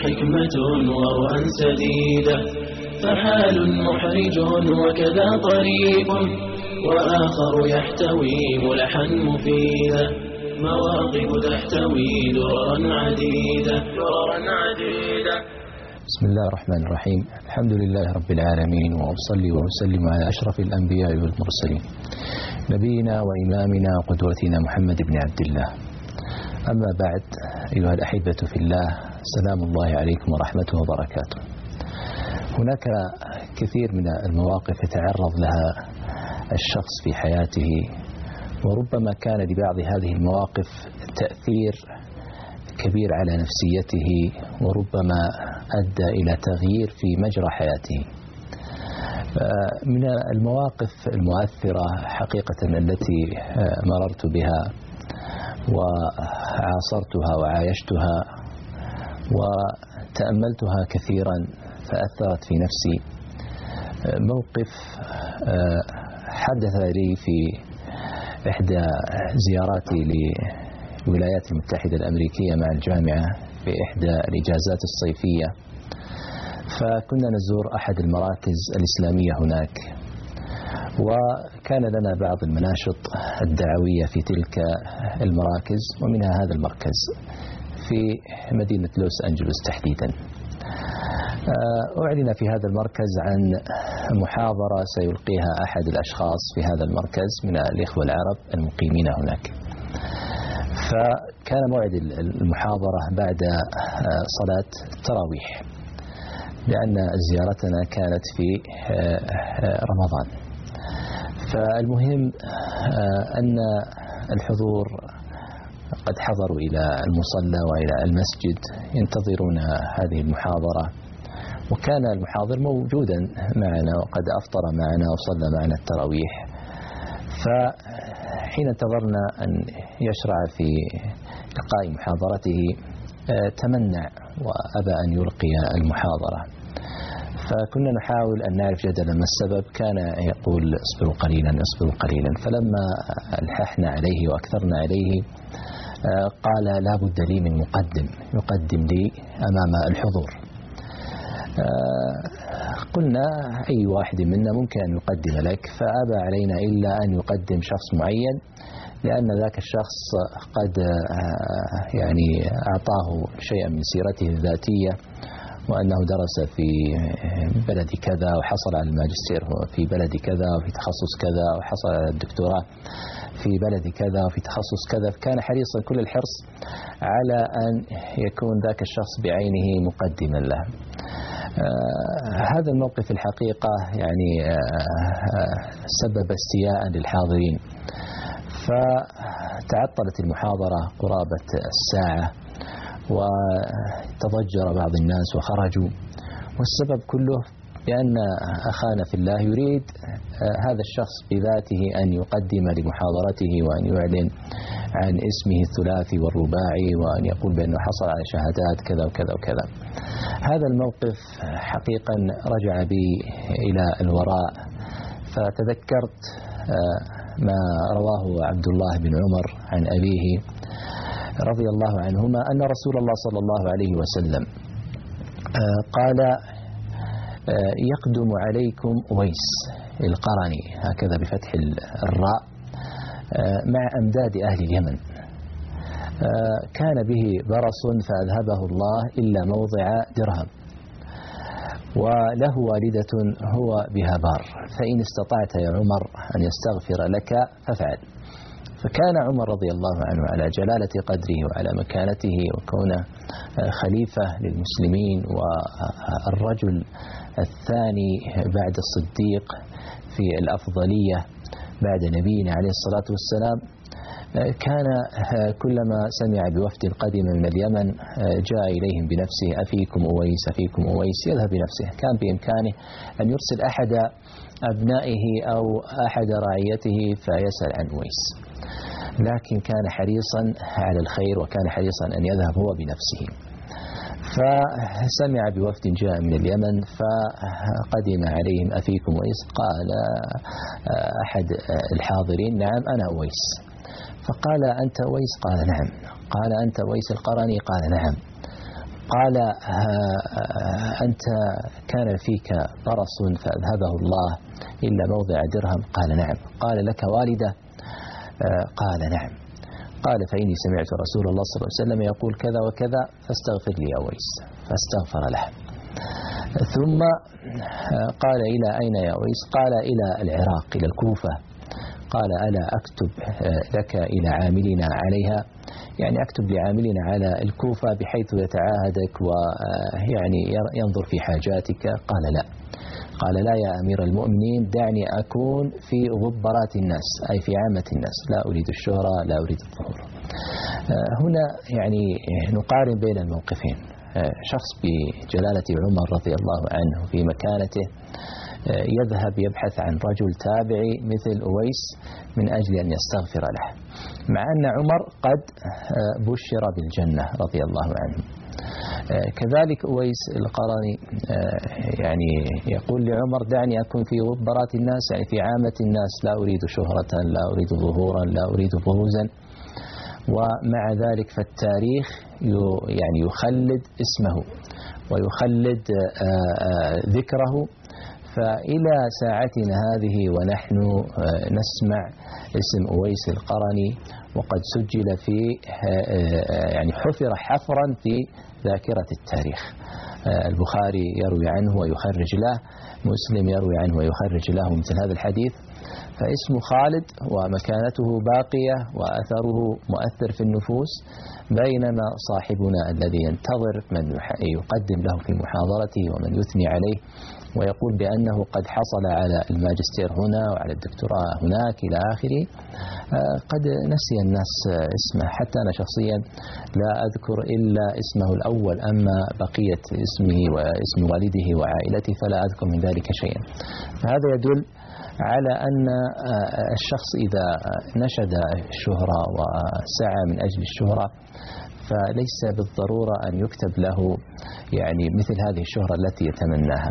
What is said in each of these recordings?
حكمة ورؤى سديدة، فحال محرج وكذا طريق، وآخر يحتوي ملحا مفيدا، مواقف تحتوي دررا عديدة. بسم الله الرحمن الرحيم. الحمد لله رب العالمين، وأصلي وأسلم على أشرف الأنبياء والمرسلين، نبينا وإمامنا وقدوتنا محمد بن عبد الله. أما بعد، أيها الأحبة في الله، سلام الله عليكم ورحمته وبركاته. هناك كثير من المواقف يتعرض لها الشخص في حياته، وربما كان لبعض هذه المواقف تأثير كبير على نفسيته، وربما أدى إلى تغيير في مجرى حياته. من المواقف المؤثرة حقيقة التي مررت بها وعاصرتها وعايشتها وتأملتها كثيرا فأثرت في نفسي، موقف حدث لي في إحدى زياراتي للولايات المتحدة الأمريكية مع الجامعة في إحدى الإجازات الصيفية. فكنا نزور أحد المراكز الإسلامية هناك، وكان لنا بعض المناشط الدعوية في تلك المراكز، ومنها هذا المركز في مدينة لوس أنجلوس تحديدا. أعلن في هذا المركز عن محاضرة سيلقيها أحد الأشخاص في هذا المركز من الإخوة العرب المقيمين هناك. فكان موعد المحاضرة بعد صلاة التراويح، لأن زيارتنا كانت في رمضان. فالمهم أن الحضور قد حضروا إلى المصلى وإلى المسجد ينتظرون هذه المحاضرة، وكان المحاضر موجودا معنا وقد أفطر معنا وصلى معنا التراويح. فحين انتظرنا أن يشرع في إلقاء محاضرته تمنع وأبى أن يلقي المحاضرة. فكنا نحاول أن نعرف جدلا ما السبب. كان يقول اصبروا قليلا. فلما ألححنا عليه وأكثرنا عليه قال لا بد لي من مقدم يقدم لي أمام الحضور. قلنا أي واحد منا ممكن أن يقدم لك، فأبى علينا إلا أن يقدم شخص معين، لأن ذاك الشخص قد يعني أعطاه شيئا من سيرته الذاتية، وأنه درس في بلد كذا وحصل على الماجستير في بلد كذا وفي تخصص كذا، وحصل على الدكتوراه في بلد كذا وفي تخصص كذا. فكان حريصا كل الحرص على أن يكون ذاك الشخص بعينه مقدما له. هذا الموقف الحقيقة يعني سبب استياء للحاضرين، فتعطلت المحاضرة قرابة الساعة، وتضجر بعض الناس وخرجوا. والسبب كله بأن أخانا في الله يريد هذا الشخص بذاته أن يقدم لمحاضرته وأن يعلن عن اسمه الثلاثي والرباعي، وأن يقول بأنه حصل على شهادات كذا وكذا وكذا. هذا الموقف حقيقا رجع بي إلى الوراء، فتذكرت ما رواه عبد الله بن عمر عن أبيه رضي الله عنهما أن رسول الله صلى الله عليه وسلم قال يقدم عليكم أويس القرني، هكذا بفتح الراء، مع أمداد أهل اليمن، كان به برص فأذهبه الله إلا موضع درهم، وله والدة هو بها بار، فإن استطعت يا عمر أن يستغفر لك فافعل. فكان عمر رضي الله عنه على جلالة قدره وعلى مكانته وكونه خليفة للمسلمين والرجل الثاني بعد الصديق في الأفضلية بعد نبينا عليه الصلاة والسلام، كان كلما سمع بوفد قدم من اليمن جاء إليهم بنفسه أفيكم أويس يذهب بنفسه. كان بإمكانه أن يرسل أحد أبنائه أو أحد رعيته فيسأل عن أويس، لكن كان حريصا على الخير، وكان حريصا أن يذهب هو بنفسه. فسمع بوفد جاء من اليمن فقدم عليهم أفيكم أويس؟ قال أحد الحاضرين نعم أنا أويس. فقال أنت أويس؟ قال نعم. قال أنت أويس القرني؟ قال نعم. قال أنت كان فيك برص فأذهبه الله إلا موضع درهم؟ قال نعم. قال لك والدة؟ قال نعم. قال فإني سمعت رسول الله صلى الله عليه وسلم يقول كذا وكذا فاستغفر لي يا أويس. فاستغفر له. ثم قال إلى أين يا أويس؟ قال إلى العراق، إلى الكوفة. قال ألا أكتب لك إلى عاملنا عليها، يعني أكتب لعاملنا على الكوفة بحيث يتعاهدك ويعني ينظر في حاجاتك؟ قال لا. قال لا يا أمير المؤمنين، دعني أكون في غبرات الناس، أي في عامة الناس، لا أريد الشهرة، لا أريد الظهور. هنا يعني نقارن بين الموقفين. شخص بجلالة عمر رضي الله عنه في مكانته يذهب يبحث عن رجل تابعي مثل أويس من أجل أن يستغفر له، مع أن عمر قد بشر بالجنة رضي الله عنه. كذلك أويس القرني يعني يقول لعمر دعني أكون في غبرات الناس، يعني في عامة الناس، لا أريد شهرة، لا أريد ظهورا، لا أريد بروزا. ومع ذلك فالتاريخ يعني يخلد اسمه ويخلد ذكره. فإلى ساعتنا هذه ونحن نسمع اسم أويس القرني وقد سجل في يعني حفر حفرا في ذاكرة التاريخ. البخاري يروي عنه ويخرج له، مسلم يروي عنه ويخرج له مثل هذا الحديث. فاسمه خالد ومكانته باقية وأثره مؤثر في النفوس، بينما صاحبنا الذي ينتظر من يقدم له في محاضرته ومن يثني عليه ويقول بأنه قد حصل على الماجستير هنا وعلى الدكتوراه هناك إلى آخره، قد نسي الناس اسمه. حتى أنا شخصيا لا أذكر إلا اسمه الأول، أما بقية اسمه واسم والده وعائلته فلا أذكر من ذلك شيئا. فهذا يدل على أن الشخص إذا نشد الشهرة وسعى من أجل الشهرة فليس بالضرورة أن يكتب له يعني مثل هذه الشهرة التي يتمناها.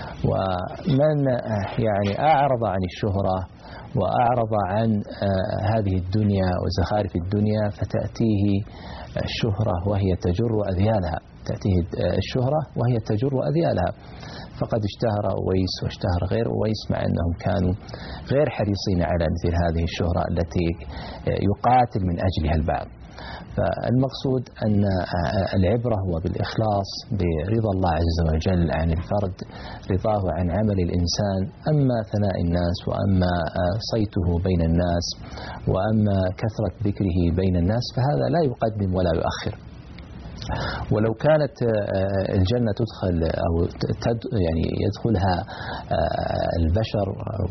ومن يعني أعرض عن الشهرة وأعرض عن هذه الدنيا وزخارف الدنيا فتأتيه الشهرة وهي تجر أذيالها، تأتيه الشهرة وهي تجر أذيالها. فقد اشتهر أويس واشتهر غير أويس مع أنهم كانوا غير حريصين على مثل هذه الشهرة التي يقاتل من أجلها البعض. فالمقصود أن العبرة هو بالإخلاص برضا الله عز وجل عن الفرد، رضاه عن عمل الإنسان. أما ثناء الناس وأما صيته بين الناس وأما كثرة ذكره بين الناس فهذا لا يقدم ولا يؤخر. ولو كانت الجنة تدخل أو يعني يدخلها البشر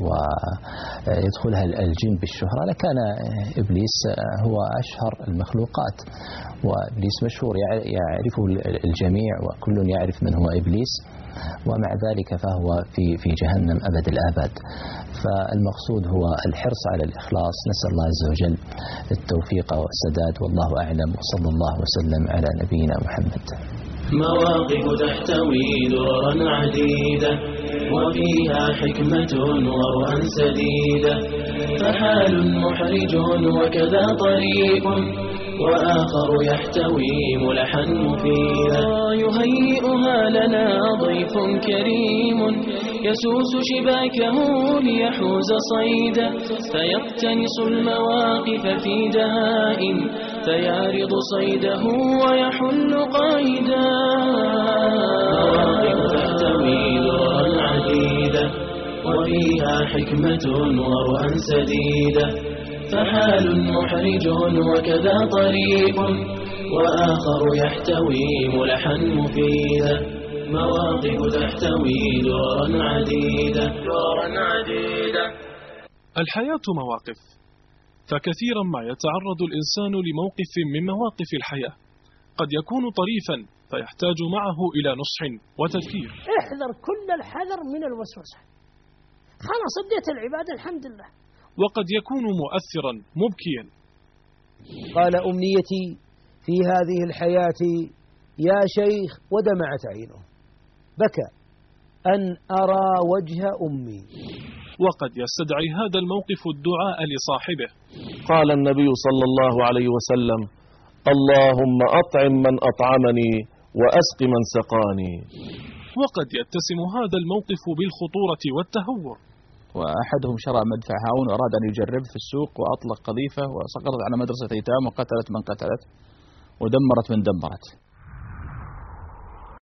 ويدخلها الجن بالشهرة لكان إبليس هو أشهر المخلوقات، وإبليس مشهور يعرفه الجميع وكل يعرف من هو إبليس، ومع ذلك فهو في جهنم أبد الآباد. فالمقصود هو الحرص على الإخلاص. نسأل الله عز وجل التوفيق والسداد، والله أعلم، وصلى الله وسلم على نبينا محمد. مواقف تحتوي دررا عديدة وفيها حكمة ورؤى سديدة، فحال محرج وكذا طريق وآخر يحتوي ملحا مفيدا، يهيئها لنا ضيف كريم يسوس شباكه ليحوز صيدا، فيقتنص المواقف في دهاء فيعرض صيده ويحل قيدا. مواقف تحتوي دررا عديدة وفيها حكمة ورؤى سديدة، فحال محرج وكذا طريق وآخر يحتوي ملحا مفيدا. مواقف تحتوي دررا عديدة. الحياة مواقف، فكثيرا ما يتعرض الإنسان لموقف من مواقف الحياة قد يكون طريفا فيحتاج معه إلى نصح وتذكير. احذر كل الحذر من الوسوسة. خلاص اديت العبادة الحمد لله. وقد يكون مؤثرا مبكيا. قال أمنيتي في هذه الحياة يا شيخ ودمعت عينه، بكى أن أرى وجه أمي. وقد يستدعي هذا الموقف الدعاء لصاحبه. قال النبي صلى الله عليه وسلم: اللهم أطعم من أطعمني وأسق من سقاني. وقد يتسم هذا الموقف بالخطورة والتهور. وأحدهم شرى مدفع هاون وأراد أن يجرب في السوق، وأطلق قذيفة وسقطت على مدرسة أيتام وقتلت من قتلت ودمرت من دمرت.